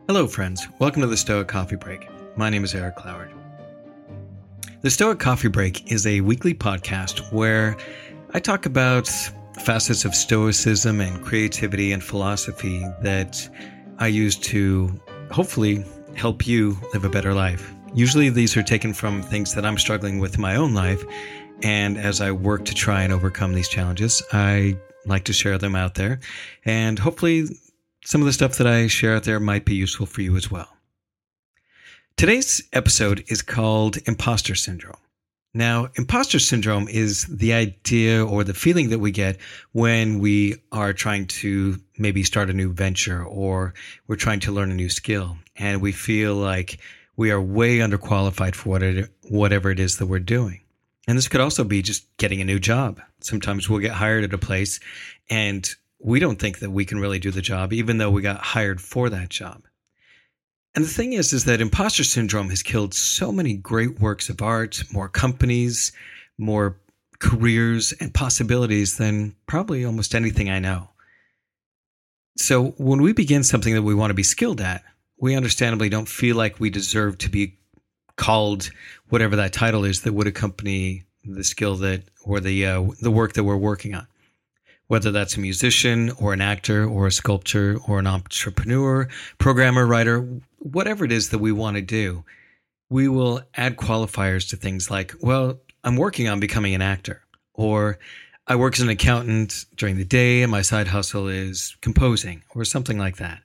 Hello, friends. Welcome to the Stoic Coffee Break. My name is Eric Cloward. The Stoic Coffee Break is a weekly podcast where I talk about facets of Stoicism and creativity and philosophy that I use to hopefully help you live a better life. Usually these are taken from things that I'm struggling with in my own life, and as I work to try and overcome these challenges, I like to share them out there, and hopefully some of the stuff that I share out there might be useful for you as well. Today's episode is called Imposter Syndrome. Now, imposter syndrome is the idea or the feeling that we get when we are trying to maybe start a new venture or we're trying to learn a new skill, and we feel like we are way underqualified for whatever it is that we're doing. And this could also be just getting a new job. Sometimes we'll get hired at a place and we don't think that we can really do the job, even though we got hired for that job. And the thing is that imposter syndrome has killed so many great works of art, more companies, more careers and possibilities than probably almost anything I know. So when we begin something that we want to be skilled at, we understandably don't feel like we deserve to be called whatever that title is that would accompany the skill that or the work that we're working on. Whether that's a musician or an actor or a sculptor or an entrepreneur, programmer, writer, whatever it is that we want to do, we will add qualifiers to things like, well, I'm working on becoming an actor, or I work as an accountant during the day and my side hustle is composing, or something like that.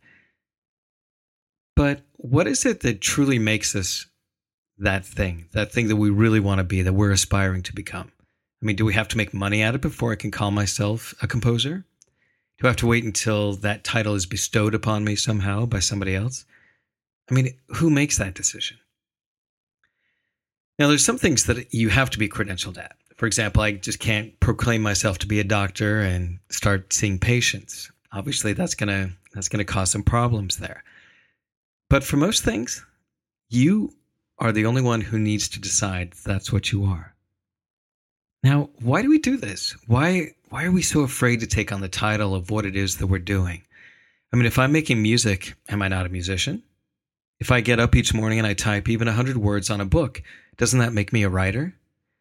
But what is it that truly makes us that thing that we really want to be, that we're aspiring to become? I mean, do we have to make money at it before I can call myself a composer? Do I have to wait until that title is bestowed upon me somehow by somebody else? I mean, who makes that decision? Now, there's some things that you have to be credentialed at. For example, I just can't proclaim myself to be a doctor and start seeing patients. Obviously, that's gonna cause some problems there. But for most things, you are the only one who needs to decide that's what you are. Now, why do we do this? Why are we so afraid to take on the title of what it is that we're doing? I mean, if I'm making music, am I not a musician? If I get up each morning and I type even 100 words on a book, doesn't that make me a writer?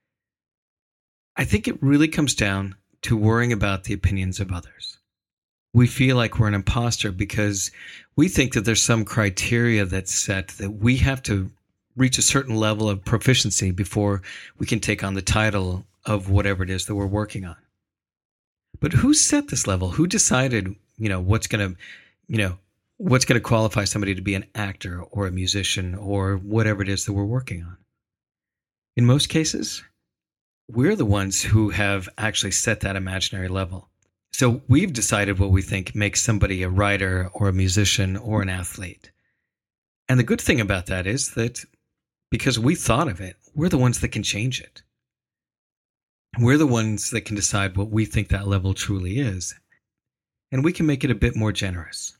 I think it really comes down to worrying about the opinions of others. We feel like we're an imposter because we think that there's some criteria that's set that we have to reach a certain level of proficiency before we can take on the title of whatever it is that we're working on. But who set this level? Who decided, what's going to qualify somebody to be an actor or a musician or whatever it is that we're working on? In most cases, we're the ones who have actually set that imaginary level. So we've decided what we think makes somebody a writer or a musician or an athlete. And the good thing about that is that because we thought of it, we're the ones that can change it. We're the ones that can decide what we think that level truly is, and we can make it a bit more generous.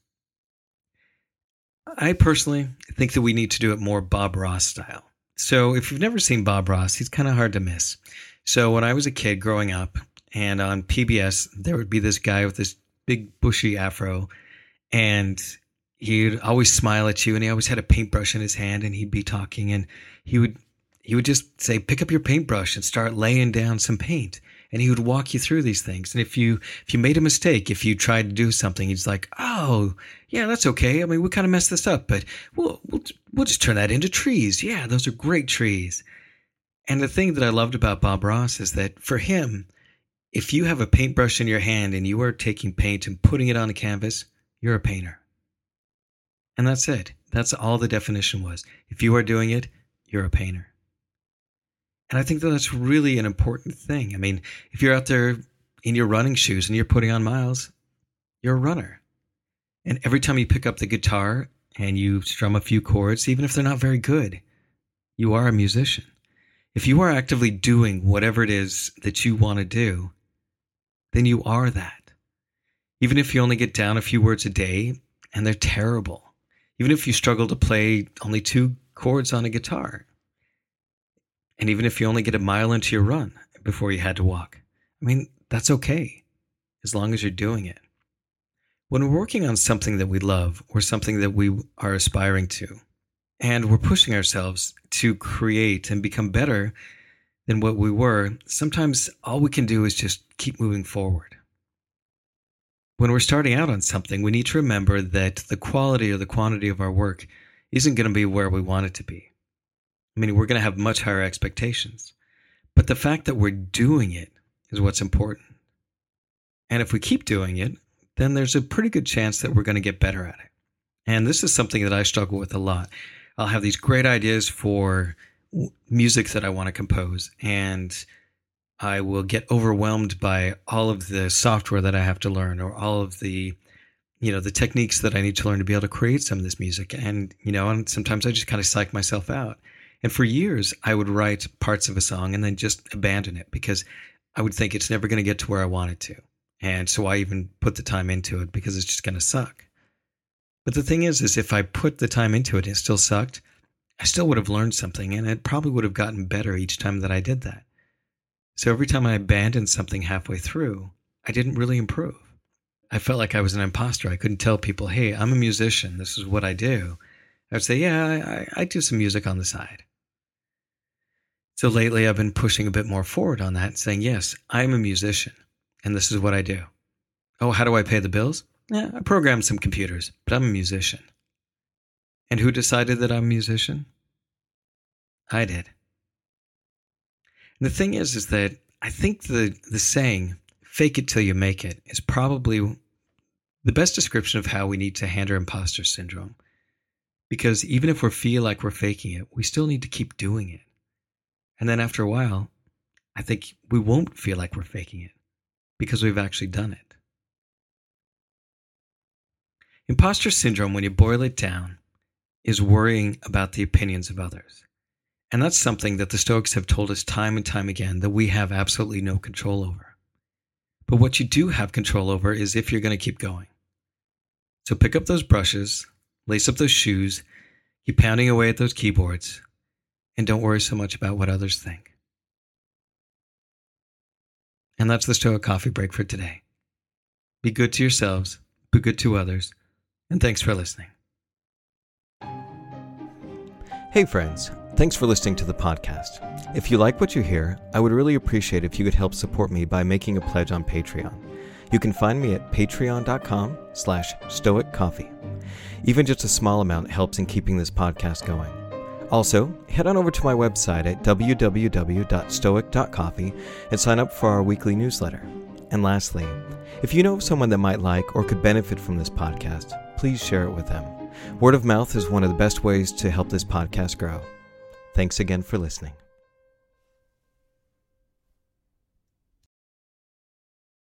I personally think that we need to do it more Bob Ross style. So if you've never seen Bob Ross, he's kind of hard to miss. So when I was a kid growing up, and on PBS, there would be this guy with this big bushy afro, and he'd always smile at you, and he always had a paintbrush in his hand, and he'd be talking, and he would just say, pick up your paintbrush and start laying down some paint. And he would walk you through these things. And if you made a mistake, if you tried to do something, he's like, oh, yeah, that's okay. I mean, we kind of messed this up, but we'll just turn that into trees. Yeah, those are great trees. And the thing that I loved about Bob Ross is that for him, if you have a paintbrush in your hand and you are taking paint and putting it on a canvas, you're a painter. And that's it. That's all the definition was. If you are doing it, you're a painter. And I think that that's really an important thing. I mean, if you're out there in your running shoes and you're putting on miles, you're a runner. And every time you pick up the guitar and you strum a few chords, even if they're not very good, you are a musician. If you are actively doing whatever it is that you want to do, then you are that. Even if you only get down a few words a day and they're terrible. Even if you struggle to play only 2 chords on a guitar. And even if you only get a mile into your run before you had to walk, I mean, that's okay, as long as you're doing it. When we're working on something that we love or something that we are aspiring to, and we're pushing ourselves to create and become better than what we were, sometimes all we can do is just keep moving forward. When we're starting out on something, we need to remember that the quality or the quantity of our work isn't going to be where we want it to be. I mean, we're going to have much higher expectations. But the fact that we're doing it is what's important. And if we keep doing it, then there's a pretty good chance that we're going to get better at it. And this is something that I struggle with a lot. I'll have these great ideas for music that I want to compose, and I will get overwhelmed by all of the software that I have to learn, or all of the, the techniques that I need to learn to be able to create some of this music. And, and sometimes I just kind of psych myself out. And for years, I would write parts of a song and then just abandon it because I would think it's never going to get to where I want it to. And so I even put the time into it because it's just going to suck. But the thing is if I put the time into it and it still sucked, I still would have learned something, and it probably would have gotten better each time that I did that. So every time I abandoned something halfway through, I didn't really improve. I felt like I was an imposter. I couldn't tell people, hey, I'm a musician. This is what I do. I would say, yeah, I do some music on the side. So lately I've been pushing a bit more forward on that, saying, yes, I'm a musician, and this is what I do. Oh, how do I pay the bills? Yeah, I program some computers, but I'm a musician. And who decided that I'm a musician? I did. And the thing is that I think the saying, fake it till you make it, is probably the best description of how we need to handle imposter syndrome. Because even if we feel like we're faking it, we still need to keep doing it. And then after a while, I think we won't feel like we're faking it because we've actually done it. Imposter syndrome, when you boil it down, is worrying about the opinions of others. And that's something that the Stoics have told us time and time again that we have absolutely no control over. But what you do have control over is if you're going to keep going. So pick up those brushes, lace up those shoes, keep pounding away at those keyboards, and don't worry so much about what others think. And that's the Stoic Coffee Break for today. Be good to yourselves, be good to others, and thanks for listening. Hey friends, thanks for listening to the podcast. If you like what you hear, I would really appreciate if you could help support me by making a pledge on Patreon. You can find me at patreon.com/stoiccoffee. Even just a small amount helps in keeping this podcast going. Also, head on over to my website at www.stoic.coffee and sign up for our weekly newsletter. And lastly, if you know of someone that might like or could benefit from this podcast, please share it with them. Word of mouth is one of the best ways to help this podcast grow. Thanks again for listening.